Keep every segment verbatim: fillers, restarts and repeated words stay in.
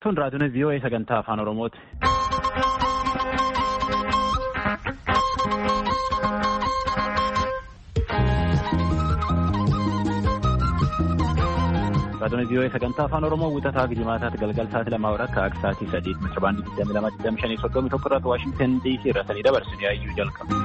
Tun raadiyoon V O A sagantaa afaan Oromooti. Raadiyoon V O A sagantaa afaan Oromoo wixataa Gijjimaataatti galgal sa'aatii lamaa walakkaa akka sa'aatii sadii meetira baandii digdamii lama digdamii shanii soddomii tokko irratti Waashingtan D C irraa sanii dabarsanii hayyuu jalqabu.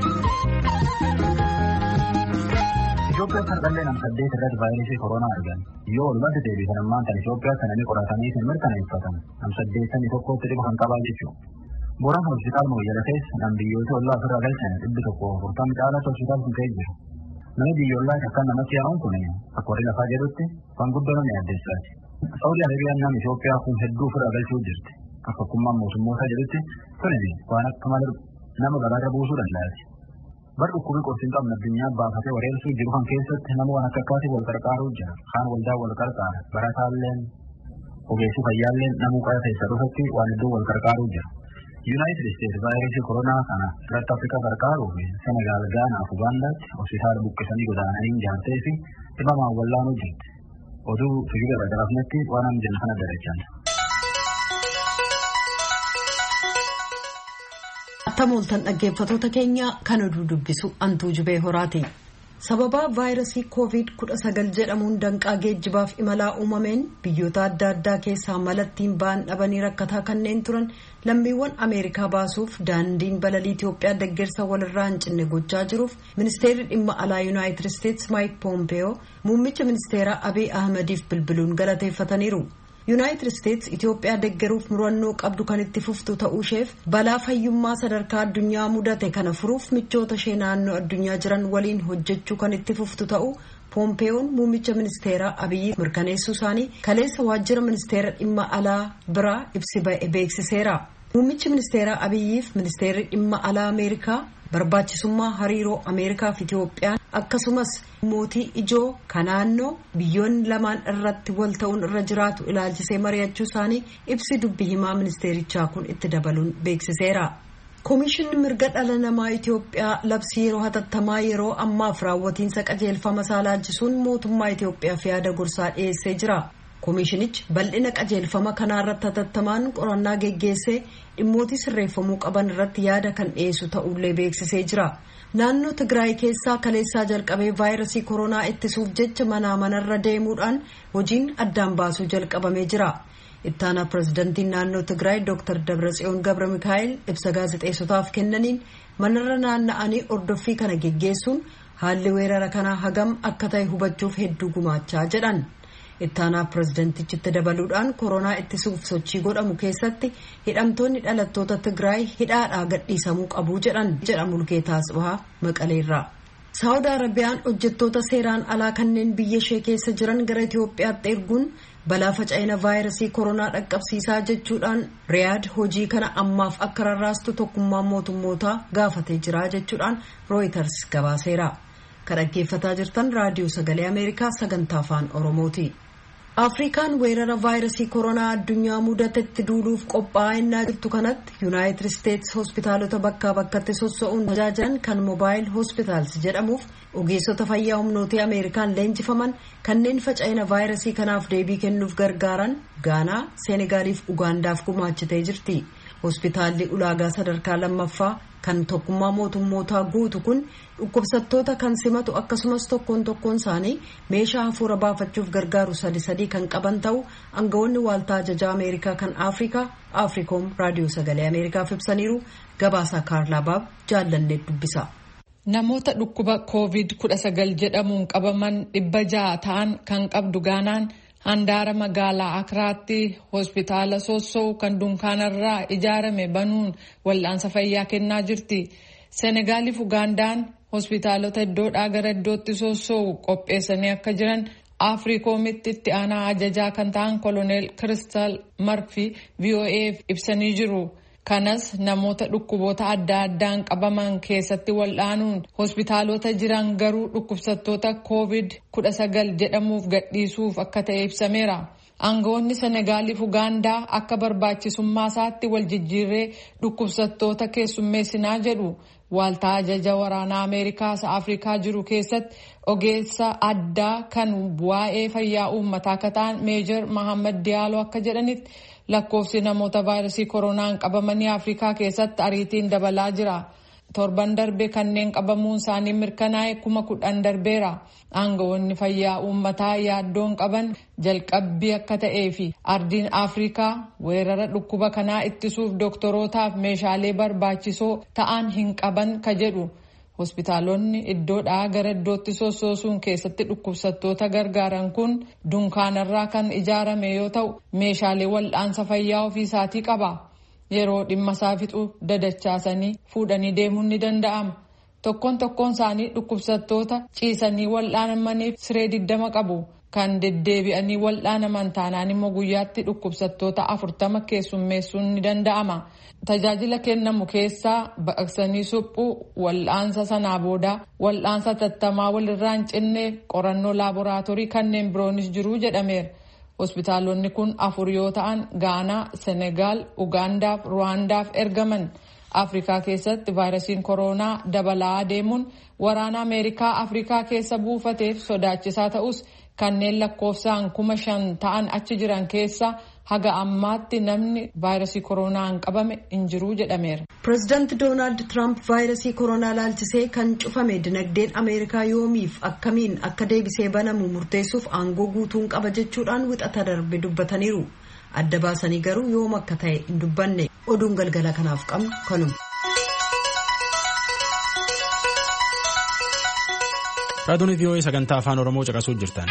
Itoophiyaa sarqallee nam-saddeet irratti vaayirasii koronaa argan. Yoo walumatti deebisan ammaan tan Itoophiyaa kananii qoratanii hin mirkaneeffatan nam-saddeettamii tokkotti dhiba kan qabaa jechuudha. Booraan hospitaal Mooyyala keessa nam biyyoota ollaa ofirraa galchan dhibbi tokko afurtamii caalatti hospitaal kun ka'ee jira. Nama biyyoolaa akka namatti yaa'uun kun akka warri lafaa jedhutti waan guddoo namni addeessaati. Saawudii Arabiyaan nama Itoophiyaa kun hedduu ofirraa galchuu jirti. Akka hukummaan mootummootaa jedhutti kunii waan akka malee nama garaarra buusuu danda'ati. Bar dhukkubii qorsiin qabna addunyaa baafatee wareersuu jiru kan keessatti nama waan akka akkaatii wal qarqaaruu jira. Kaan waldaa wal qarqaara. Barataalleen ogeessi fayyaalleen namuu qara keessa dhufatti waan hedduu wal qarqaaruu jira. Yuunaayitid Isteetsi vaayirasii koronaa kana irratti Afrikaa qarqaaruu fi Senegaal, Gaanaa fi Ugaandaatti hospitaala buqqisanii godaananii ijaartee fi dhibamaan wallaanuu jirti. Oduu fiigee irra garaafnetti waan amma jenna kana darachaan. Tamooltan dhaggeeffatoota keenya kan oduu dubbisu Antuu Jubee Horaati. Sababa vaayirasii koovid kudha sagal jedhamuun danqaa geejjibaaf imalaa uumameen biyyoota adda addaa keessaa malattiin ba'an dhabanii rakkataa kanneen turan lammiiwwan Ameerikaa baasuuf daandiin balalii Itoophiyaa deeggarsa walirraa hin cinne gochaa jiruuf ministeerri dhimma alaa Yuunaayitid Isteetsi Maayik Poompeyoo muummicha ministeeraa Abiy Ahmediif bilbiluun galateeffataniiru. Yuunaayitid Isteetsi Itoophiyaa deeggaruuf murannoo qabdu kan itti fuftu ta'uu isheef balaa fayyummaa sadarkaa addunyaa mudate kana furuuf michoota ishee naannoo addunyaa jiran waliin hojjechuu kan itti fuftu ta'uu Poompeeyoon muummicha ministeeraa Abiy mirkaneessuu isaanii kaleessa waajjira ministeera dhimma alaa biraa ibsi ba'e beeksiseera. Muummichi ministeeraa Abiyyiif ministeerri dhimma alaa Ameerikaa barbaachisummaa hariiroo Ameerikaa fi Itoophiyaan akkasumas mootii ijoo kanaannoo biyyoonni lamaan irratti wal ta'uun irra jiraatu ilaalchisee mari'achuu isaanii ibsi dubbi himaa ministeerichaa kun itti dabaluun beeksiseera. Koomishinni mirga dhala namaa Itoophiyaa labsii yeroo hatattamaa yeroo ammaaf raawwatiinsa qajeelfama isaa laalchisuun mootummaa Itoophiyaaf yaada gorsaa dhiyeessee jira. Koomishinichi bal'ina qajeelfama kanaa irratti hatattamaan qorannaa geggeessee dhimmoota sirreeffamuu qaban irratti yaada kan dhiyeessu ta'ullee beeksisee jira. Naannoo Tigraay keessaa kaleessaa jalqabee vaayirasii koronaa ittisuuf jecha manaa manarra deemuudhaan hojiin addaan baasuu jalqabamee jira. Ittaanaa pirezidantiin naannoo Tigraay Dooktar Dabratsiyoon Gabra Mikaa'el ibsa gaazexeessotaaf kennaniin manarra naanna'anii ordoffii kana geggeessuun haalli weerara kanaa hagam akka ta'e hubachuuf hedduu gumaachaa jedhan. Ittaanaa pirezidantichitti dabaluudhaan koronaa ittisuuf sochii godhamu keessatti hidhamtoonni dhalattoota Tigraay hidhaadhaa gadhiisamuu qabu jedhan jedha Mulgeetaa Asbahaa Maqaleerraa. Saawudii Arabiyaan hojjettoota seeraan alaa kanneen biyya ishee keessa jiran gara Itoophiyaatti erguun balaa faca'ina vaayirasii koronaa dhaqqabsiisaa jechuudhaan Riyaad hojii kana ammaaf akka rarraastu tokkummaan mootummootaa gaafatee jira jechuudhaan Reuters gabaaseera. Kan dhaggeeffataa jirtan raadiyoo sagalee Ameerikaa sagantaa afaan Oromooti. Afrikaan weerara vaayirasii koronaa addunyaa mudatetti duuluuf qophaa'aa jirtu kanatti Yuunaayitid Isteetsi hospitaalota bakkaa bakkatti sossa'uun tajaajilan kan Mobaayil Hospitaals jedhamuuf ogeessota fayyaa humnoota Ameerikaan leenjifaman kanneen faca'ina vaayirasii kanaaf deebii kennuuf gargaaran Gaanaa, Senegaaliif Ugaandaaf gumaachitee jirti. Hospitaalli ulaagaa sadarkaa lammaffaa kan tokkummaa mootummootaa guutu kun dhukkubsattoota kan simatu akkasumas tokkoon tokkoon isaanii meeshaa hafuura baafachuuf gargaaru sadi sadii kan qaban ta'u aangawoonni waaltaa ajajaa Ameerikaa kan Afrikaa Afriikoom raadiyoo sagalee Ameerikaaf ibsaniiru. Gabaasaa Kaarlaa Baab jaallanneet dubbisa. Namoota dhukkuba koovid kudha sagal jedhamuun qabaman dhibba ja'a ta'an kan qabdu Gaanaan handaara magaalaa Akiraatti hospitaala sossoo kan dunkaanarraa ijaarame banuun wal'aansa fayyaa kennaa jirti. Senegaaliif Ugaandaan hospitaalota iddoodhaa gara iddootti sossoo qopheessanii akka jiran Afriikoomitti itti aanaa ajajaa kan ta'an koloneel Kiristaal Marfi V O A'f ibsanii jiru. Kanas namoota dhukkuboota adda addaan qabaman keessatti wal'aanuun hospitaalota jiran garuu dhukkubsattoota koovid kudha sagal jedhamuuf gadhiisuuf akka ta'e ibsameera. Aangawoonni Senegaaliif Ugaandaa akka barbaachisummaa isaatti wal jijjiirree dhukkubsattoota keessummeessinaa jedhu. Waaltaa ajaja waraanaa Ameerikaas Afrikaa jiru keessatti ogeessa addaa kan waa'ee fayyaa uummataa akka ta'an Meejar Mohaammed Diyaalo akka jedhanitti lakkoofsi namoota vaayirasii koronaan qabamanii Afrikaa keessatti ariitiin dabalaa jira. Torban darbe kanneen qabamuun isaanii mirkanaa'e kuma kudhan darbeera. Aangawoonni fayyaa uummataa yaaddoon qaban jalqabbii akka ta'ee fi ardiin Afrikaa weerara dhukkuba kanaa ittisuuf dooktorootaaf meeshaalee barbaachisoo ta'an hin qaban ka jedhu. Hospitaalonni iddoodhaa gara iddootti sossoosuun keessatti dhukkubsattoota gargaaran kun dunkaanarraa kan ijaarame yoo ta'u meeshaalee wal'aansa fayyaa ofiisaatii qaba. Yeroo dhimma isaa fixu dadachaasanii fuudhanii deemuun ni danda'ama. Tokkoon tokkoon isaanii dhukkubsattoota ciisanii wal'aanamaniif siree digdama qabu. Kan deddeebi'anii wal'aanaman taanaan immoo guyyaatti dhukkubsattoota afurtama keessummeessuun ni danda'ama. Tajaajila kennamu keessaa baqaqsanii suphuu, wal'aansa sanaa booda wal'aansa tattamaa walirraa hin cinne, qorannoo laaboraatoorii kanneen biroonis jiru jedhameera. Hospitaalonni kun afur yoo ta'an Gaanaa, Senegaal, Ugaandaaf Ruwaandaaf ergaman. Afrikaa keessatti vaayirasiin koronaa dabalaa deemuun waraana Ameerikaa Afrikaa keessa buufateef sodaachisaa ta'us kanneen lakkoofsaan kuma shan ta'an achi jiran keessa haga ammaatti namni vaayirasii koronaan qabame hin jiru jedhameera. Pireezidaanti Doonaald Tiraamp vaayirasii koronaa laalchisee kan cufame dinagdeen Ameerikaa yoomiif akkamiin akka deebisee banamu murteessuuf aangoo guutuun qaba jechuudhaan wixata darbe dubbataniiru. Adda baasanii garuu yoom akka ta'e hin dubbanne. Oduun galgala kanaaf qabnu kanuma. Raadiyoon V O A sagantaa afaan Oromoo caqasuu jirtan.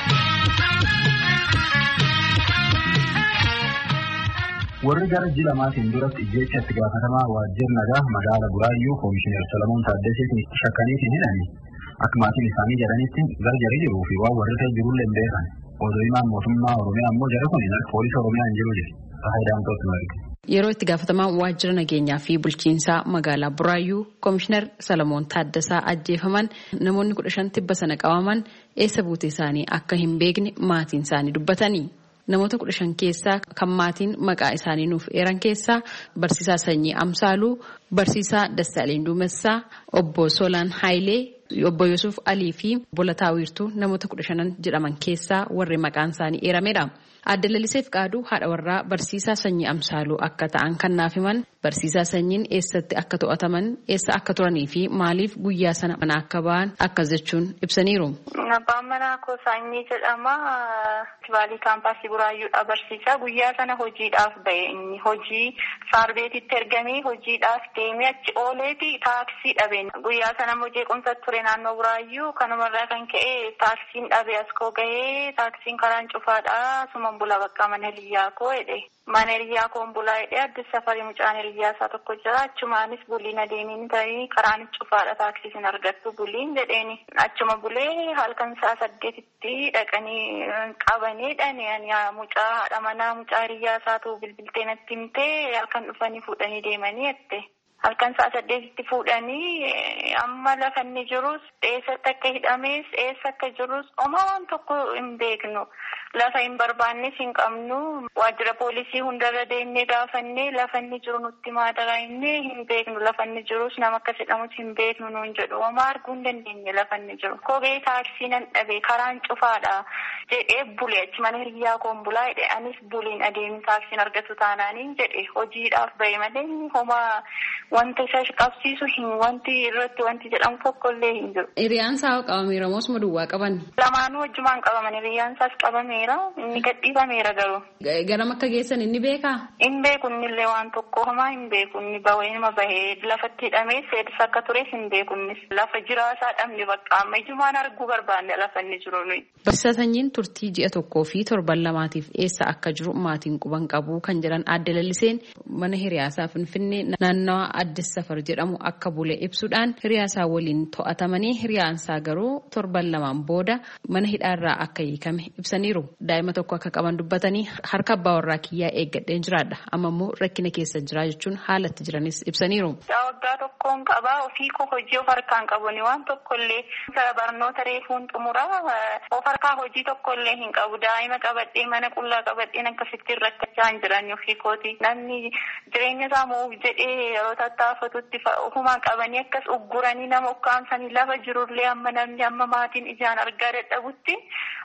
Warri gara ji'a lamaatiin duratti ijjeecha itti gaafatamaa waajjira nagaa magaala Buraayyuu Koomishinar Salamoon Taaddaseetiin shakkaniitiin hidhani. Akka maatiin isaanii jedhanitti gargari jiruu fi waan warri ta'e jirullee hin beekan. Odoo himaan mootummaa Oromiyaa immoo jara kun poolisii Oromiyaa hin jiru jedhe. Faayidaan marge. Yeroo itti gaafatamaa waajjira nageenyaa fi bulchiinsaa magaalaa Buraayyuu Koomishinar Salamoon Taaddasaa ajjeefaman namoonni kudha shan tibba sana qabaman eessa buutee isaanii akka hin beekne maatiin isaanii dubbatanii. Namoota kudha shan keessaa kan maatiin maqaa isaanii nuuf eeran keessaa barsiisaa Sanyii Amsaaluu, barsiisaa Dassaaleen Duumessaa, obbo Solaan Haayilee, obbo Yusuf Alii fi Bolataa Wiirtuu namoota kudha shanan jedhaman keessaa warri maqaan isaanii eerameedha. Adda Laliseef Qaaduu haadha warraa barsiisaa Sanyii Amsaaluu akka ta'an kan naaf himan barsiisaa Sanyiin eessatti akka to'ataman eessa akka turanii fi maaliif guyyaa sana mana akka ba'an akkas jechuun ibsaniiru. Abbaan manaa koo Sanyii jedhama. Tibaalii kaampaasii Buraayyuudha barsiisaa. Guyyaa sana hojiidhaaf ba'e inni hojii saarbeetitti ergamee hojiidhaaf deemee achi ooleeti taaksii dhabe. Guyyaa sana immoo jeequmsa ture naannoo Buraayyuu kanumarraa kan ka'e taaksiin dhabe as koo gahee taaksiin karaan cufaadha. Suma bula bakka mana hiriyaa koo jedhe. Mana hiriyaa koon bulaa jedhe addis safarii mucaan hiriyaa isaa tokko jira. Achumaanis buliin adeemiin ta'ee karaan cufaadha taaksiin argattu buliin jedheeni. Achuma bulee halkan isaa saddeetitti dhaqanii qabanii dhani mucaa haadha manaa mucaa hiriyaa isaatu bilbiltee natti himtee halkan dhufanii fuudhanii deemanii jette. Halkan isaa saddeetitti fuudhanii amma lafa inni jirus eessatti akka hidhamees eessa akka jirus homaa waan tokko hin beeknu. Lafa hin barbaannes hin qabnu. Waajjira poolisii hundarra deemnee gaafannee lafa inni jiru nutti maadaraa himnee hin beeknu. Lafa inni jirus nama akkas jedhamus hin beeknu nuun jedhu. Homaa arguu hin dandeenye lafa inni jiru. Kophee taaksii nan dhabe karaan cufaadha jedhee bulee achi mana hiriyaa koon bulaa jedhe anis buliin adeemin taaksiin argatu taanaaniin jedhe hojiidhaaf ba'e malee homaa wanta isa qabsiisu hin wanti irratti wanti jedhamu tokkollee hin jiru. Hiriyaan isaa qabameera moo osuma duwwaa qaban? Lamaanuu wajjumaan qabaman hiriyaan isaas qabameera. Inni gadhiifameera garuu. Garam akka geessan inni beekaa? Hin beeku innillee waan tokko homaa hin beeku inni bahee bahee lafatti hidhamee seedis akka tures hin beeku innis lafa jiraasaa dhabne bakka amma ijumaan arguu barbaanne lafa inni jiru nuyi. Barsiisaa Sanyiin turtii ji'a tokkoo fi torban lamaatiif eessa akka jiru maatiin quban qabu kan jedhan Adda Laliseen mana hiriyaasaa Finfinnee naannawa Addis Safar jedhamu akka bulee ibsuudhaan hiriyaasaa waliin to'atamanii hiriyaansaa garuu torban lamaan booda mana hidhaarraa akka hiikame ibsaniiru. Daa'ima tokko akka qaban dubbatanii harka abbaa warraa kiyyaa eeggadheen jiraadha amma immoo rakkina keessa jira jechuun haalatti jiranis ibsaniiru. Waggaa tokkoon qabaa ofii koo hojii of harkaan qabuni waan tokkollee barnoota reefuun xumuraa of harkaa hojii tokkollee hin qabu daa'ima qabadhee mana qullaa qabadheen akkasitti rakkachaa hin jiran ofii kooti namni jireenya isaa moo'uuf jedhee yeroo tattaafatutti ofumaan qabanii akkas ugguranii nama ukkaamsanii lafa jirullee amma namni amma maatiin ijaan argaa dadhabutti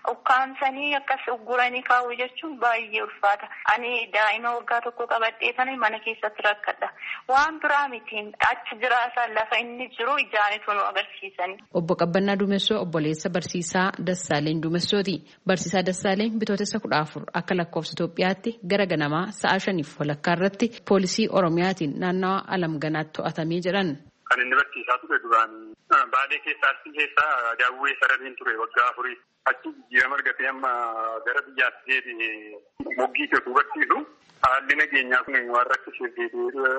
ukkaamsanii akkas ugguranii kaa'u jechuun baay'ee ulfaata. Ani daa'ima waggaa tokko qabadhee sana mana keessatti rakkadha. Waan biraa mitiin achi jiraasan lafa inni jiru ijaanitu nu agarsiisani. Obbo Qabbannaa Duumessoo obboleessa barsiisaa Dassaaleen Duumessooti. Barsiisaa Dassaaleen bitootessa kudha afur akka lakkoofsa Itoophiyaatti gara ganamaa sa'a shaniif walakkaa irratti poolisii Oromiyaatiin naannawa Alamganaatti to'atamee jedhan. Kan inni barsiisaa ture duraan baadee keessaatti keessaa daawwee sarariin ture waggaa afurii achi jijjiirama argatee amma gara biyyaatti deebi'ee moggii keessuu barsiisu haalli nageenyaa kun waan rakkisee deebi'ee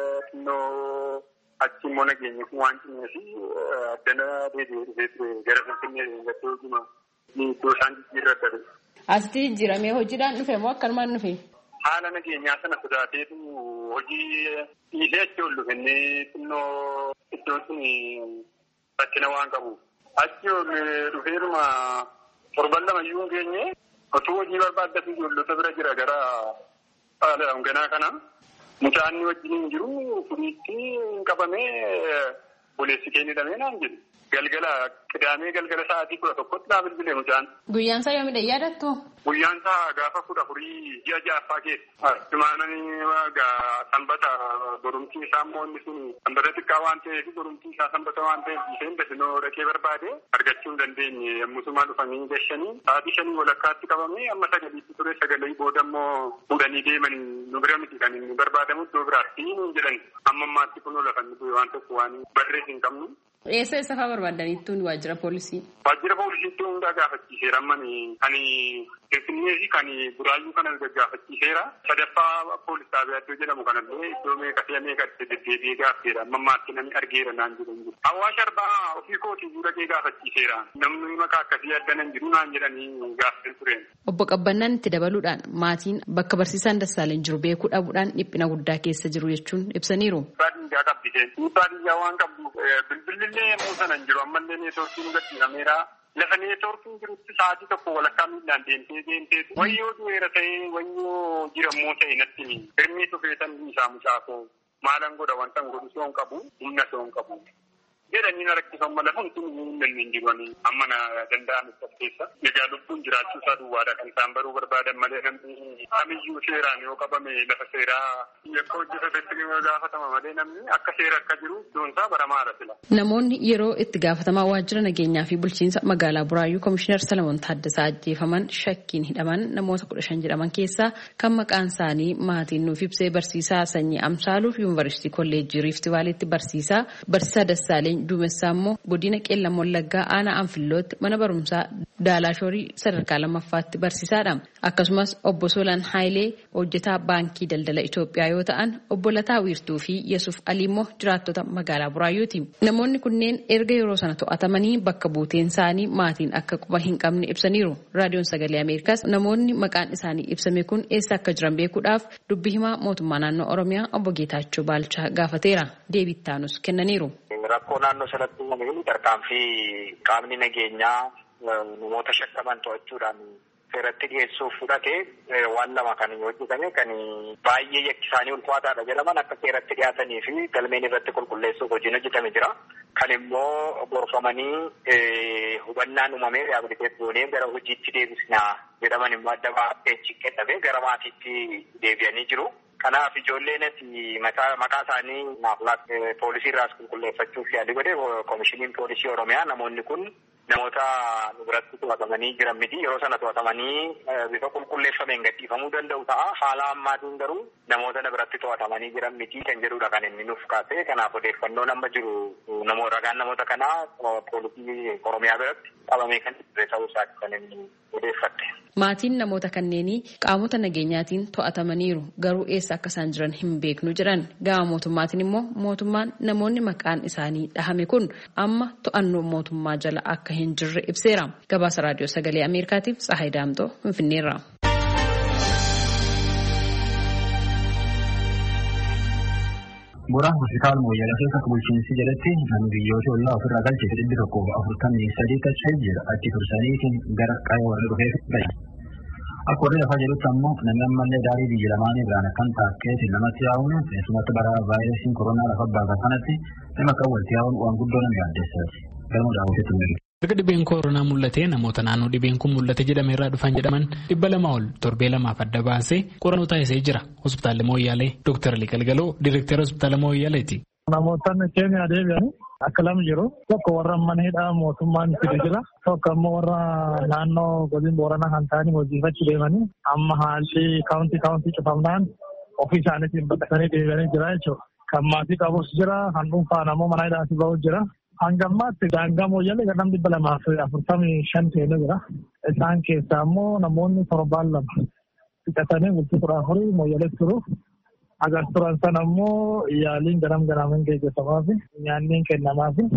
xinnoo achi immoo nageenyi kun waan cimeef addana deebi'ee dhufee ture gara Finfinnee gattee hojima iddoo isaan jijjiirra dhabee. Asitti jijjiiramee hojiidhaan dhufe moo akkanumaan dhufe? Haala nageenyaa sana sodaateetu hojii dhiisee achi ol dhufennee xinnoo iddoon sun rakkina waan qabu. Achi ol dhufeeruma torban lama iyyuu hin geenye osoo hojii barbaaddatu ijoollota bira jira gara Alamganaa kana. Mucaan wajjin hin jiru furiitti qabamee boleessi keenya hidhamee naan jedhu. Galgala qidaamee galgala sa'aatii kudha tokkotti naa bilbilee mucaan. Guyyaan isaa yoomidha yaadattu? Guyyaan isaa gaafa kudha afurii ji'a ja'affaa keessa. Simaananii sanbata borumtii isaa immoo inni sun sanbata xiqqaa waan ta'eef borumtii isaa sanbata waan ta'eef isheen dafinoo dhaqee barbaade argachuu hin dandeenye yommusumaa dhufanii gashanii sa'aatii shanii walakkaatti qabamee amma sagaliitti ture sagalee booda immoo fuudhanii deemanii nu bira miti kan inni barbaadamu iddoo biraatti jedhan amma ammaatti kunoo lafanni waan tokko waan barrees hin qabnu. Eessa eessa fa'aa barbaadaniittuun waajjira poolisii? Waajjira poolisiitti hundaa gaafachiiseera ammani kan Finfinnee fi kan Buraayyuu kana gaggaafachiiseera. Sadaffaa poolis xaabiyaa iddoo jedhamu kanallee iddoo meeqa meeqatti deddeebi'ee gaafeera. Amma ammaatti namni argeera naan jedhan. Hawaasa arbaa ofii kootii fuudhee gaafachiiseera. Namni maqaa akkasii adda nan jiru naan jedhanii gaafatan ture. Obbo Qabbannaan itti dabaluudhaan maatiin bakka barsiisaan Dassaaleen jiru beekuu dhabuudhaan dhiphina guddaa keessa jiru jechuun ibsaniiru. Baadiyyaa qabdiseen. Baadiyyaa waan qabdu bilbilillee yemmuu sana hin jiru ammallee neetwoorkiin gadhiifameera. Lafa neetwoorkiin jirutti sa'aatii tokko walakkaa miilaan deemtee deemteetu wayyoo du'eera ta'ee wayyoo jirammoo ta'e natti ni hirmii tufeetan isaa mucaakoo maalan godha wanta hin godhu soon qabu humna soon qabu. Jedhanii na rakkisan mala hundi hin jiranii amma na danda'an isa keessa egaa lubbuun jiraachuu isaa duwwaadha kan isaan baruu barbaadan malee namni kamiyyuu seeraan yoo qabame lafa seeraa yakka hojjetatetti gaafatama malee namni akka seera akka jiru iddoon isaa baramaadha sila. Namoonni yeroo itti gaafatamaa waajjira nageenyaa fi bulchiinsa magaalaa Buraayyuu Komishinar Salamoon Taaddasaa ajjeefaman shakkiin hidhaman namoota kudha shan jedhaman keessaa kan maqaan isaanii maatiin nuuf ibsee barsiisaa Sanyii Amsaaluuf Yuunivarsiitii Kolleejjii Riifti Vaaleetti barsiisaa barsiisaa Dassaaleen Duumessaa immoo godina Qeellam Wallaggaa aanaa Anfillootti mana barumsaa Daalaashoorii sadarkaa lammaffaatti barsiisaadha. Akkasumas obbo Solaan Haayilee hojjetaa baankii daldala Itoophiyaa yoo ta'an obbo Lataa Wiirtuu fi Yesuuf Alii immoo jiraattota magaalaa Buraayyuuti. Namoonni kunneen erga yeroo sana to'atamanii bakka buuteen isaanii maatiin akka quba hin qabne ibsaniiru. Raadiyoon Sagalee Ameerikaas namoonni maqaan isaanii ibsame kun eessa akka jiran beekuudhaaf dubbii himaa mootummaa naannoo Oromiyaa obbo Geetaachoo Baalchaa gaafateera. Deebii ittaanus kennaniiru. Rakkoo naannoo sanatti uumame tarkaanfii qaamni nageenyaa namoota shakkaman to'achuudhaan seeratti dhiyeessuuf fudhatee waan lama kan hojjetame kan baay'ee yakki isaanii ulfaataadha jedhaman akka seeratti dhiyaatanii fi galmeen irratti qulqulleessuuf hojiin hojjetame jira. Kan immoo gorfamanii hubannaan uumamee riihabiliteet goonee gara hojiitti deebisnaa jedhaman immoo adda baafee kenname gara maatiitti deebi'anii jiru. Kanaaf ijoolleen maqaa isaanii naaf poolisii irraas qulqulleeffachuuf yaali godhe komishiniin poolisii Oromiyaa namoonni kun namoota nu biratti to'atamanii jiran miti. Yeroo sana to'atamanii bifa qulqulleeffameen gadhiifamuu danda'u ta'a. Haala ammaatiin garuu namoota na biratti to'atamanii jiran miti kan jedhudha kan inni nuuf kaase. Kanaaf odeeffannoon amma jiru namoota ragaan namoota kanaa poolisii Oromiyaa biratti qabamee kan ture ta'uu isaati kan inni odeeffatte. Maatiin namoota kanneenii qaamota nageenyaatiin to'atamaniiru garuu eessa akka isaan jiran hin beeknu jedhan. Gama mootummaatiin immoo mootummaan namoonni maqaan isaanii dhahame kun amma to'annoo mootummaa jala akka hin jirre ibseera. Gabaasa Raadiyoo Sagalee Ameerikaatiif Tsahaay Daamtoo Finfinneerraa. Bu'uuraan hospitaal Mooyyalee keessatti bulchiinsi jedhetti namni biyyoota ollaa ofirraa galchee dhibbi tokko afurtamii sadii tachee jira. Achi tursaniitiin gara qaama warra dhufee gahe. Akka warri lafaa jedhutti ammoo namni ammallee daarii biyya lamaanii biraan akkan taakkeetiin namatti yaa'uun keessumatti bara vaayirasiin koronaa lafa baasaa kanatti nama akka walitti yaa'uun waan guddoo nama yaaddeessaati. Galma daawwatitti Erga dhibeen koronaa mul'atee namoota naannoo dhibeen kun mul'ate jedhame irraa dhufan jedhaman dhibba lama ol torbee lamaaf adda baasee qorannoo taasisee jira. Hospitaalli Mooyyaalee Dooktar Alii Galgaloo Direektara Hospitaala Mooyyaaleeti. Namootni keenya deebi'an akka lama jiru. Tokko warra mana hidhaa mootummaan itti jira. Tokko ammoo warra naannoo godina Booranaa kan ta'anii hojiifachuu deemanii amma haalli kaawuntii kaawuntii cufamnaan ofii isaaniitiin baqatanii deebi'anii jira jechuudha. Kan maatii qabus jira, kan dhuunfaan ammoo mana hidhaatti bahus jira. Hanga ammaatti daangaa Mooyyalee gara dhibba lamaa fi afurtamii shan ta'ee jira. Isaan keessaa ammoo namoonni torbaan lama fixatanii bultii kudha afurii Mooyyaleetti turu. Agar turan sana ammoo yaaliin garam garaamiin gaggeeffamaa fi nyaanni kennamaa fi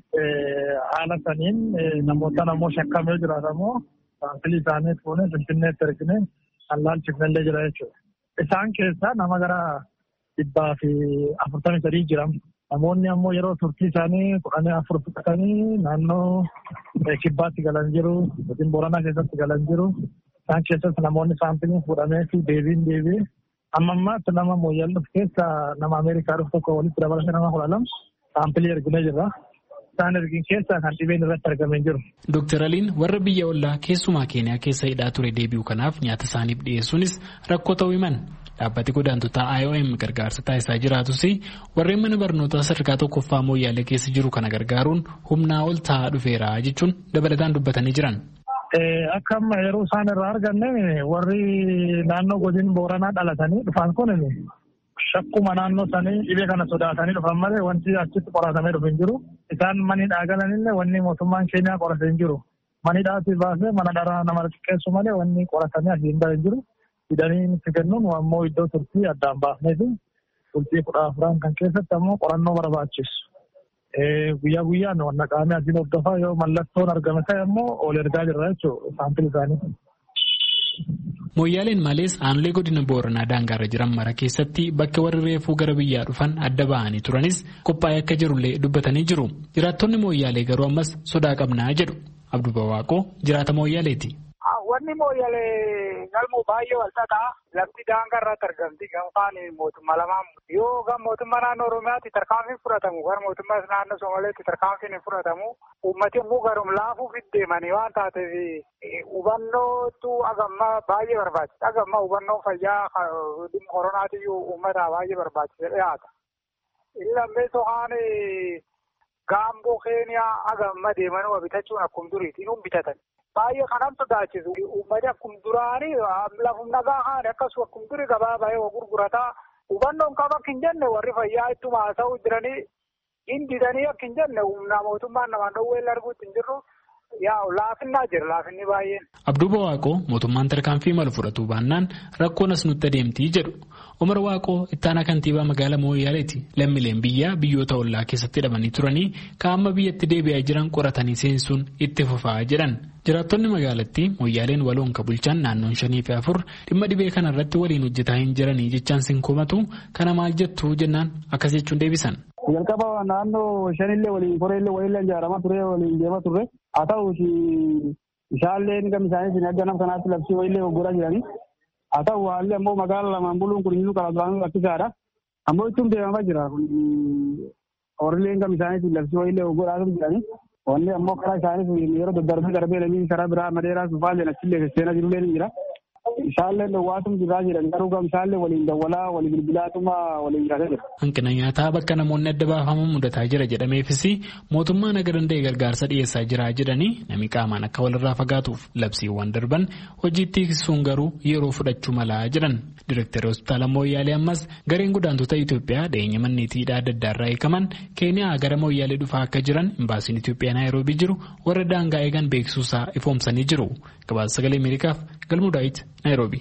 haala saniin namoota ammoo shakkamee jiraatan ammoo saanfilii isaanii fuunee Finfinneetti erginee kan laalchifnellee jira jechuudha. Isaan keessaa nama gara dhibbaa fi afurtamii sadii jiran. Namoonni ammoo yeroo turtii isaanii kudhanii afur fixatanii naannoo kibbaatti galan jiru, godina Booranaa keessatti galan jiru. Isaan keessatti namoonni saanfiliin fuudhamee fi deebiin deebi'ee amma ammaatti nama Mooyyaalee dhufu keessa nama Ameerikaa dhufu tokko walitti dabalatee nama kudha lama saampilii erginee jirra. Isaan ergin keessa kan dhibeen irratti argamee jiru. Dooktar Aliin warra biyya ollaa keessumaa Keeniyaa keessa hidhaa ture deebi'u kanaaf nyaata isaaniif dhiyeessuunis rakkoo ta'uu himan. Dhaabbati godaantotaa I O M gargaarsa taasisaa jiraatus warreen mana barnootaa sadarkaa tokkoffaa Mooyyaalee keessa jiru kana gargaaruun humnaa ol ta'aa dhufeera jechuun dabalataan dubbatanii jiran. Akka amma yeroo isaan irraa arganne warri naannoo godina Booranaa dhalatanii dhufan kun shakkuma naannoo sanii dhibee kana sodaatanii dhufan malee wanti achitti qoratamee dhufu hin jiru. Isaan manidhaa galanillee wanni mootummaan Keeniyaa qorate hin jiru. Manidhaatti baasee mana dharaa nama xiqqeessu malee wanni qoratamee asii hin bahe hin jiru. Fidanii nutti kennuun ammoo iddoo turtii addaan baafnee fi turtii kudha afuran kan keessatti ammoo qorannoo barbaachisu. Guyyaa guyyaan wanna qaamee asiin hordofaa yoo mallattoon argame ta'e ammoo ol ergaa jirra jechuudha saampilii isaanii. Mooyyaaleen malees aanolee godina Booranaa daangaarra jiran mara keessatti bakka warri reefuu gara biyyaa dhufan adda ba'anii turanis qophaa'ee akka jirullee dubbatanii jiru. Jiraattonni Mooyyaalee garuu ammas sodaa qabnaa jedhu. Abduu Bawaaqoo jiraata Mooyyaaleeti. Wanni Mooyyalee galmoo baay'ee walxaxaa lafti daangaa irratti argamti gamfaan mootummaa lamaan yoo gam mootummaa naannoo Oromiyaatti tarkaanfiin fudhatamu gara mootummaa naannoo Somaaleetti tarkaanfiin hin fudhatamu uummati immoo garum laafuuf deemanii waan taateef hubannootu agamma baay'ee barbaachisa. Agamma hubannoo fayyaa koronaatiyyuu uummataa baay'ee barbaachisa dhiyaata. Inni lammeessoo haan gaamboo Keeniyaa agamma deemanii bitachuun akkuma duriitiin hin bitatan. Baay'ee kanan sodaachisu uummati akkuma duraanii lafum nagaa haane akkasuma akkuma durii gabaa baay'ee gurgurataa hubannoon qaba akka hin jenne warri fayyaa ittuma haasa'uu jiranii hindidanii akka hin jenne humna mootummaan namaan dhowwee arguutti hin jirru yaa laafinnaa jira laafinni baay'een. Abduu Bawaaqoo mootummaan tarkaanfii malu fudhatuu baannaan rakkoon as nutti adeemtii jedhu. Umar Waaqoo ittaanaa kantiibaa magaalaa Mooyyaaleeti. Lammiileen biyyaa biyyoota ollaa keessatti hidhamanii turanii kaa'amma biyyatti deebi'aa jiran qoratanii seensuun itti fufaa jedhan. Jiraattonni magaalattii Mooyyaaleen waloon ka bulchan naannoon shanii fi afur dhimma dhibee kana irratti waliin hojjetaa hin jiranii jechaan sinkomatu kana maal jettu jennaan akkas jechuun deebisan. Jalqaba naannoo shanillee waliin koreellee waliin ijaaramaa ture waliin deemaa turre haa ta'uuti isaallee gam isaanii akka nama kanaatti labsii waliillee goggoraa jiranii haa ta'u haalli ammoo magaalaa lamaan buluun kun inni karaa duraan rakkisaadha. Ammoo ittiin deemamaa jira horiileen gam isaanii labsii waliillee goggoraa jiranii wanni ammoo karaa isaanii yeroo daddarbee darbee lamii karaa biraa madeeraa sufaallee achillee seenaa jirullee ni jira. Isaallee dhawwaatum jirraa jiran garuu gam isaallee waliin dawwalaa walii bilbilaatuma waliin jiraatee jira. Hanqina nyaataa bakka namoonni adda baafaman mudataa jira jedhameefis mootummaan aga danda'e gargaarsa dhiyeessaa jira jedhanii namni qaamaan akka walirraa fagaatuuf labsiiwwan darban hojiitti hiiksuun garuu yeroo fudhachuu malaa jiran. Direektarri hospitaala Mooyyaalee ammas gareen godaantota Itoophiyaa dhiyeenya manneetii adda addaarraa eegaman Keeniyaa gara Mooyyaalee dhufaa akka jiran imbaasiin Itoophiyaa Naayiroobii jiru warra daangaa eegan beeksisuusaa ifoomsanii jiru. Gabaasa sagalee Ameerikaaf Galmuu Daawit Naayiroobii.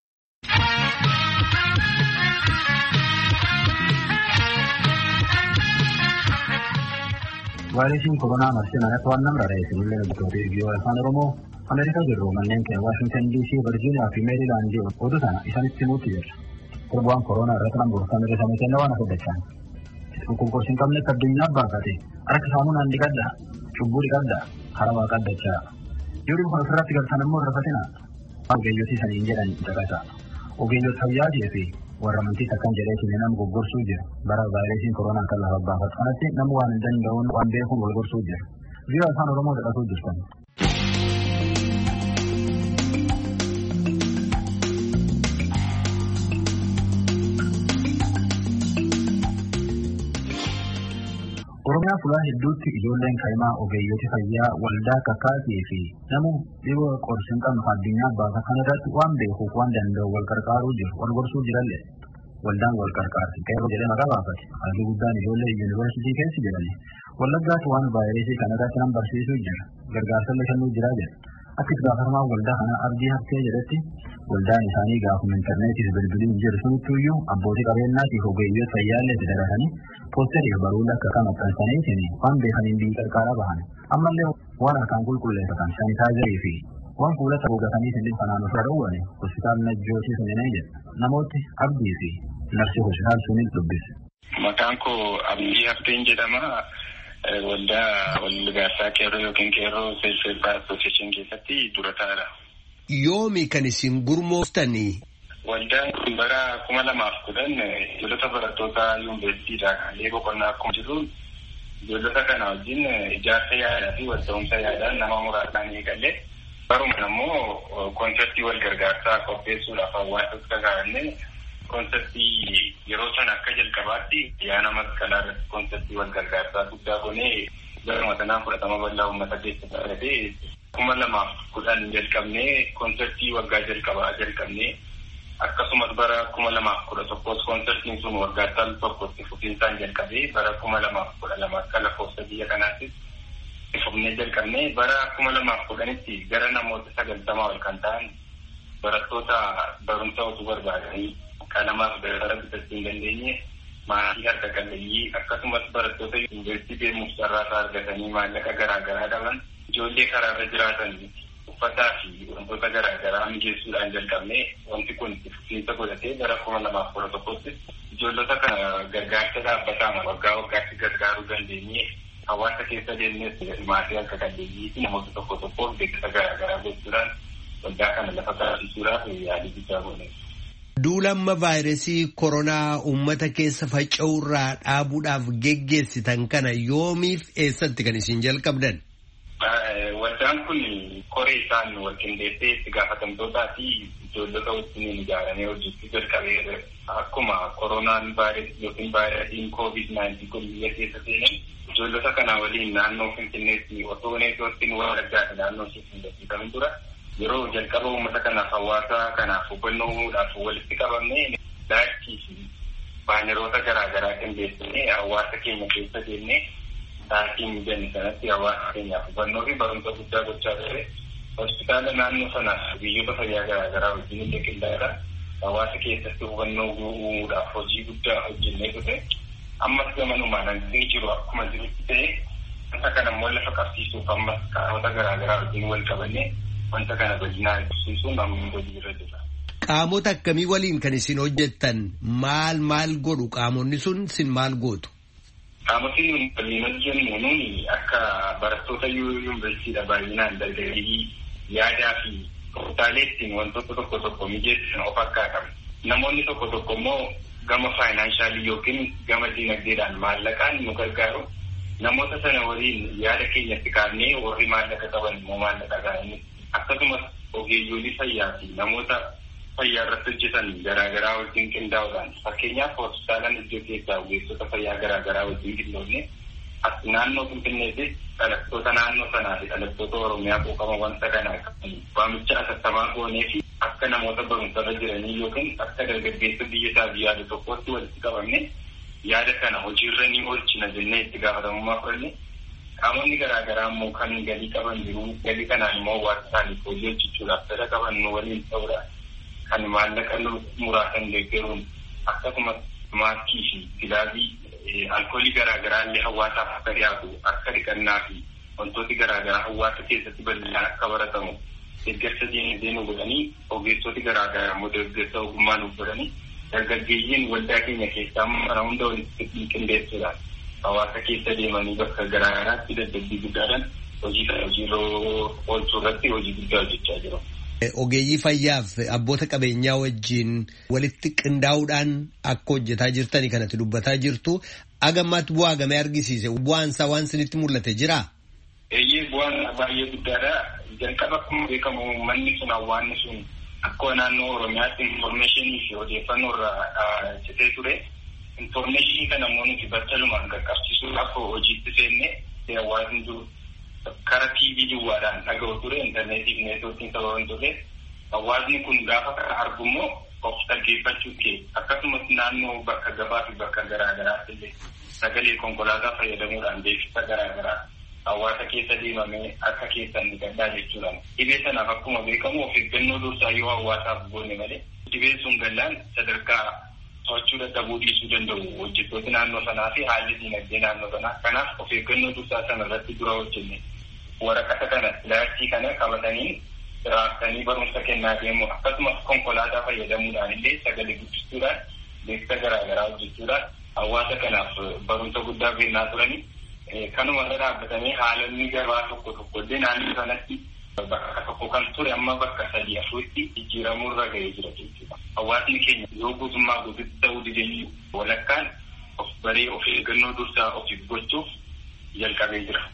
Vaayirasiin koronaa marsee mana to'annaa namra reefu illee bitootee biyyoota afaan Oromoo Ameerikaa jiru manneen keenya Waashingtan D C Virgiiniyaa fi Meerilaandii oduu sana isaanitti himuutti jira. Torbaan koronaa irratti nama gorfamee risamee kennaa waan afurdachaan. Dhukkubkoos hin qabne addunyaa baafate harka saamunaan dhiqadda cubbuu dhiqadda harawaa qaddachaa. Yoo dhibba ofirratti galtan immoo rafatina. Ogeeyyotii saniin jedhan caqasa. Ogeeyyota fayyaa jeefi warra amantii akkan jedheetiin nama goggorsuu jira. Bara vaayirasiin koronaa kan lafa baafatu kanatti nama waan hin danda'uun waan beekuun wal gorsuu jira. Biyya afaan Oromoo dhaqatuu jirtan. Oromiyaa fuula hedduutti ijoolleen kaa'imaa ogeeyyoota fayyaa waldaa kakaatii fi nama dhibee qorsiin qabnu addunyaa baasa kanarratti waan beekuuf waan danda'u wal qarqaaruu jiru wal gorsuu jiralle waldaan wal qarqaarti qeerroo jedhee maqaa baafate halluu guddaan ijoollee yuunivarsiitii keessa jedhani wallaggaatti waan vaayirasii kanarratti nan barsiisuu jira gargaarsallee kennuu jira jedha akka itti gaafatamaa waldaa kanaa abdii haftee jedhetti waldaan isaanii gaafuma intarneetiif bilbiliin jiru sunittuyyuu abbootii qabeenyaatiif ogeeyyoota fayyaallee dabalatanii poosterii baruula akka kan maxxansaniitiin waan beekaniin biyyi qarqaaraa bahan ammallee waan harkaan qulqulleeffatan sanitaayizarii fi waan fuulata gogatanii sindin kanaan ofirra dhowwane hospitaal najjootii suninee jedha namooti abdii fi narsi hospitaal sunin dubbise. Maqaan koo Abdii Hafteen jedhama. Waldaa walgaarsaa qeerroo yookiin qeerroo seelfeebbaa asooseeshin keessatti dura taa'aadha. Yoomi kan isin gurmooftanii? Waldaan kun bara kuma lamaaf kudhan ijoollota barattoota yuunivarsiitiidha. Haalli boqonnaa akkuma jiru ijoollota kana wajjin ijaarsa yaadaa fi wal ta'umsa yaadaan nama muraasaan eegalee barumaan ammoo konseptii wal gargaarsaa qopheessuudhaaf hawaasas kakaa'anne konseptii yeroo sana akka jalqabaatti yaana masqalaa irratti konseptii wal gargaarsaa guddaa goonee garuma sanaan fudhatama bal'aa uummata keessatti argatee kuma lamaaf kudhan jalqabnee konseptii waggaa jalqabaa jalqabnee akkasumas bara kuma lamaaf kudha tokkos konseptiin sun waggaa tal tokkotti fufiinsaan jalqabee bara kuma lamaaf kudha lama akka lakkoofsa biyya kanaattis fufnee jalqabnee bara kuma lamaaf kudhanitti gara namoota sagaltamaa ol kan ta'an barattoota barumsa osoo barbaadanii qalamaaf gara bitachuu hin dandeenye maatii harka qalleeyyii akkasumas barattoota yuunivarsiitii deemuuf carraasaa argatanii maallaqa garaagaraa dhaban ijoollee karaarra jiraatan uffataa fi wantoota garaagaraa mijeessuudhaan jalqabnee wanti kun fufiinsa godhatee bara kuma lamaaf kudha tokkotti ijoollota kana gargaarsa dhaabbataa waggaa waggaatti gargaaruu dandeenye hawaasa keessa deemnes maatii harka qalleeyyii fi namoota tokko tokkoof beeksisa garaagaraa gochuudhaan waldaa kana lafa kaasisuudhaaf yaalii guddaa goone. Duulamma vaayirasii koronaa uummata keessa faca'urraa dhaabuudhaaf geggeessitan kana yoomiif eessatti kan isin jalqabdan? Waldaan kun koree isaan wal qindeessee itti gaafatamtootaa fi ijoollota wajjin ijaaramee hojjechuu jalqabee akkuma koronaan vaayirasii yookiin vaayirasiin koovid naayintiin kun biyya keessa seenan ijoollota kana waliin naannoo Finfinneetti osoo neetwoorkiin walaggaa naannoo Finfinneetti dura yeroo jalqaba uummata kanaaf hawaasa kanaaf hubannoo uumuudhaaf walitti qabamnee daakii fi baaneroota garaagaraa qindeessinee hawaasa keenya keessa deemnee daakii mijanne sanatti hawaasa keenyaaf hubannoo fi barumsa guddaa gochaa ture. Hospitaala naannoo sanaaf biyyoota fayyaa garaagaraa wajjin illee qindaa'eedha. Hawaasa keessatti hubannoo uumuudhaaf hojii guddaa hojjennee ture. Ammas gamanumaan hanqinni jiru akkuma jirutti ta'e wanta kana immoo lafa qabsiisuuf ammas qaamota garaagaraa wajjin wal qabannee wanta kana bal'inaan ibsisuun amma hojii irra jira. Qaamota akkamii waliin kan isin hojjettan maal maal godhu qaamonni sun isin maal gootu? Qaamotni nuyi waliin hojjennu nuyi akka barattoota yuunivarsiitiidha baay'inaan dargaggeeyyii yaadaa fi tooftaalee ittiin wantoota tokko tokko mijeessan of akka qabu. Namoonni tokko tokko immoo gama faayinaansaalii yookiin gama diinagdeedhaan maallaqaan nu gargaaru. Namoota sana waliin yaada keenyatti kaafnee warri maallaqa qaban immoo maallaqa gaa'anii akkasumas ogeeyyoolii fayyaa fi namoota fayyaa irratti hojjetan garaagaraa wajjin qindaa'uudhaan fakkeenyaaf hospitaalaan iddoo keessaa ogeessota fayyaa garaagaraa wajjin qindoofne as naannoo Finfinneetti dhalattoota naannoo sanaa fi dhalattoota Oromiyaa quuqama wanta kanaa waamicha asattamaa goonee fi akka namoota barumsarra jiranii yookiin akka dargaggeessa biyya isaa biyyaada tokkotti walitti qabamne yaada kana hojiirra ni oolchina jennee itti gaafatamummaa fudhanne. Qaamonni garaagaraa immoo kan galii qaban jiru galii kanaan immoo waan isaaniif hojii hojjechuudhaaf fedha qaban nu waliin ta'uudhaan kan maallaqa muraasan deeggaruun akkasumas maaskii fi gilaabii alkoolii garaagaraa illee hawaasaaf akka dhiyaatu akka dhiqannaa fi wantooti garaagaraa hawaasa keessatti bal'inaan akka baratamu deeggarsa diinagdee nu godhanii ogeessoti garaagaraa immoo deeggarsa ogummaa nu godhanii dargaggeeyyiin waldaa keenya keessaa mana hunda walitti qindeessuudhaan hawaasa keessa deemanii bakka garaagaraatti dadhabbii guddaadhaan hojii kana hojiirra oolchuu irratti hojii guddaa hojjechaa jiru. Ogeeyyii fayyaaf abboota qabeenyaa wajjin walitti qindaa'uudhaan akka hojjetaa jirtanii kanatti dubbataa jirtu. Agammaatti bu'aa gamee argisiise bu'aan isaa waan isinitti mul'ate jiraa? bu'aan baay'ee guddaadha. Jalqaba akkuma beekamu manni sun hawaasni sun akka naannoo Oromiyaatti infoormeeshinii fi odeeffannoo irraa citee ture. Infoormeeshinii kana immoo nuti battalumaan qaqqabsiisuudhaaf hojiitti seennee hawaasni jiru karaa T V duwwaadhaan dhaga'u ture, intarneetii fi neetwoorkiin sababan ture. Hawaasni kun gaafa kana argu immoo of dhaggeeffachuu kee akkasumas naannoo bakka gabaa fi bakka garaa garaatti illee sagalee konkolaataa fayyadamuudhaan beeksisa garaa garaa hawaasa keessa deemamee akka keessan ni gaddaa jechuudha. Dhibee sanaaf akkuma beekamu of eeggannoo dursaa yoo hawaasaaf goone malee dhibeen sun gallaan sadarkaa to'achuu dadhabuu dhiisuu danda'u hojjettoota naannoo sanaa fi haalli dinagdee naannoo sanaa. Kanaaf of eeggannoo dursaa sana irratti dura hojjenne waraqata kana laayittii kana qabatanii raabsanii barumsa kennaa deemu akkasumas konkolaataa fayyadamuudhaan illee sagalee guddistuudhaan beeksisa garaa garaa hojjechuudhaan hawaasa kanaaf barumsa guddaa kennaa turanii. Kanuma irra dhaabbatamee haalonni gabaa tokko tokko illee naannoo sanatti bakka tokko kan ture amma bakka sadii afuritti jijjiiramuu irra ga'ee jira jechuudha. Hawaasni keenya yoo guutummaa guututti ta'uu dideenyu walakkaan of baree of eeggannoo dursaa ofiif gochuuf jalqabee jira.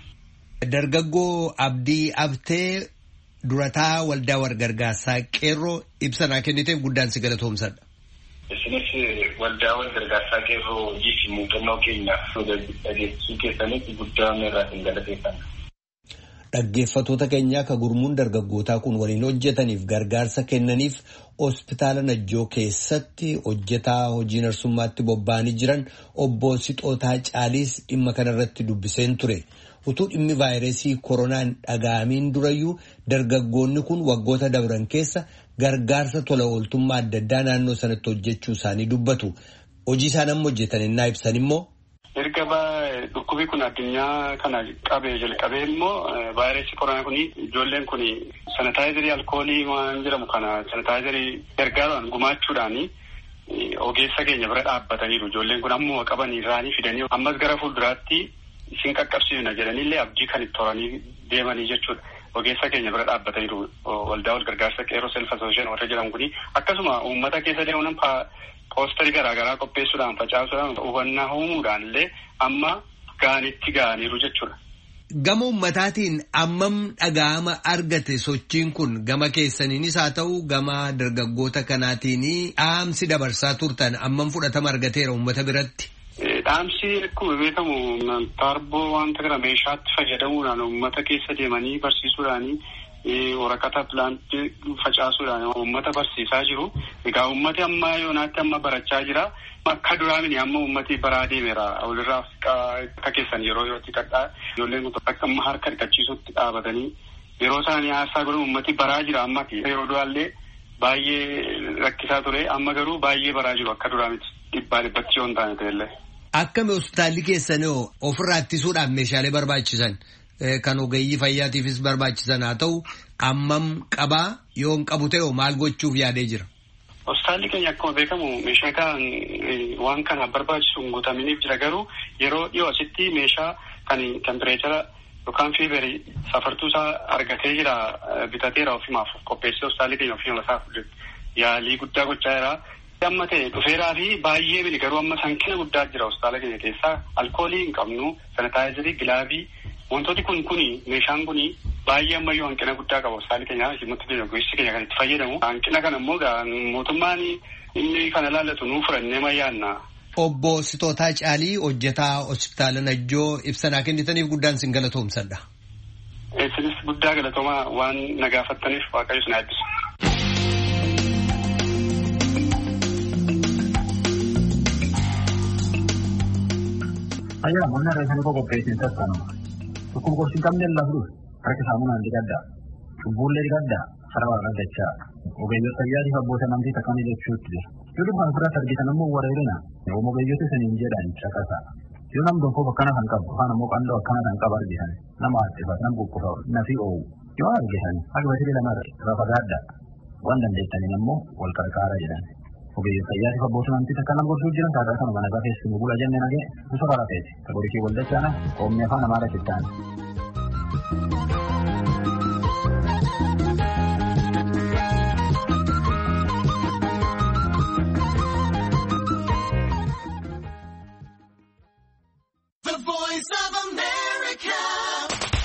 Dargaggoo Abdii Abtee durataa waldaa walgargaarsaa qeerroo ibsanaa kenniteef guddaan si galatoomsadha. Isinis waldaa walgargaarsaa qeerroo hojii fi muuxannoo keenyaaf dhageessisuu keessanitti guddaa irraa hin galateeffanna. Dhaggeeffatoota keenyaa akka gurmuun dargaggootaa kun waliin hojjetaniif gargaarsa kennaniif hospitaala Najjoo keessatti hojjetaa hojii narsummaatti bobba'anii jiran obbo Sixootaa Caaliis dhimma kanarratti dubbiseen ture. Utuu dhimmi vaayirasii koronaan dhaga'amiin durayyuu dargaggoonni kun waggoota dabran keessa gargaarsa tola ooltummaa adda addaa naannoo sanatti hojjechuu isaanii dubbatu. Hojii isaan amma hojjetan innaa ibsan immoo. Erga dhukkubi kun addunyaa kana qabee jalqabee immoo vaayirasii koronaa kun ijoolleen kun sanitaayizarii alkoolii waan jedhamu kana sanitaayizarii gargaaruudhaan gumaachuudhaan ogeessa keenya bira dhaabbataniiru. Ijoolleen kun ammoo qabanii irraanii fidanii ammas gara fuulduraatti isin qaqqabsiifna jedhanillee abdii kan itti horanii deemanii jechuudha. Ogeessa keenya bira dhaabbataniiru waldaa wal gargaarsa qeerroo self asoosheen warra jedhamu kuni akkasuma uummata keessa deemuun poosterii garaa garaa qopheessuudhaan facaasuudhaan hubannaa uumuudhaan illee amma gaanitti ga'aniiru jechuudha. Gama uummataatiin ammam dhaga'ama argate sochiin kun gama keessaniinis haa ta'u gama dargaggoota kanaatiin dhaamsi dabarsaa turtan ammam fudhatama argateera uummata biratti. Dhaamsi akkuma beekamu taarboo wanta kana meeshaatti fayyadamuudhaan uummata keessa deemanii barsiisuudhaanii waraqata pilaantii facaasuudhaan uummata barsiisaa jiru. Egaa uummati amma yoonaatti amma barachaa jira. Akka duraamini amma uummati baraa deemeera. Walirraa akka keessan yeroo yerootti kadhaa ijoolleen kun akka amma harka dhiqachiisutti dhaabatanii yeroo isaanii haastaa godhan uummati baraa jira amma yeroo duraallee baay'ee rakkisaa ture amma garuu baay'ee baraa jiru akka duraamiti dhibbaa dhibbatti yoo hin taane ta'ellee. Akkami hospitaalli keessanii ofirraa ittisuudhaan meeshaalee barbaachisan kan ogeeyyii fayyaatiifis barbaachisan haa ta'u ammam qabaa yoo hin qabu ta'e maal gochuuf yaadee jira? Hospitaalli keenya akkuma beekamu meeshaa kan waan kana barbaachisu hin guutaminiif jira garuu yeroo dhiyoo asitti meeshaa kan tempireechara yookaan fiibarii safartuu isaa argatee jira bitateera ofimaaf qopheessee hospitaalli keenya ofimaaf yaalii guddaa gochaa jira. Amma ta'e dhufeeraa fi baay'ee bili garuu amma sankina guddaa jira hospitaala keenya keessaa alkoolii hin qabnu sanitaayizarii gilaavii wantooti kun kuni meeshaan kuni baay'ee ammayyuu hanqina guddaa qaba hospitaali keenya himutti keenya gosti keenya kan itti fayyadamu hanqina kana immoo mootummaan inni kana laallatu nuu furannee mayyaanna. Obbo Sixootaa Caalii hojjetaa hospitaala Najjoo ibsanaa kennitaniif guddaan sin galatoomsadha. Isinis guddaa galatoomaa waan na gaafattaniif waaqayyo sin eebbisu. Ayah, mana rasanya kok kopi kan? Hukum kursi kami adalah dulu. Mereka sama nanti kada. Boleh kada. Sarawak ada cak. Oke, yo saya di Habosa nanti takkan dia shoot dia. Jadi bukan pernah terjadi tanam mau warai na. Yo mau begitu seninja dan cakasa. Yo nam dongko bakana tangkap. Bakana mau kando bakana tangkap lagi sana. Nama apa? Nama buku kau. Nasi o. Yo lagi sana. Aku masih dalam ada. Rafa ada. Wan dan desa ni namo wal karkara jalan. Oke, saya di Habosa nanti takkan nama kursi jalan kada sama mana kafir semua bulan jangan lagi. Besok ada tes. Kalau di Habosa sana, omnya kan nama ada kita.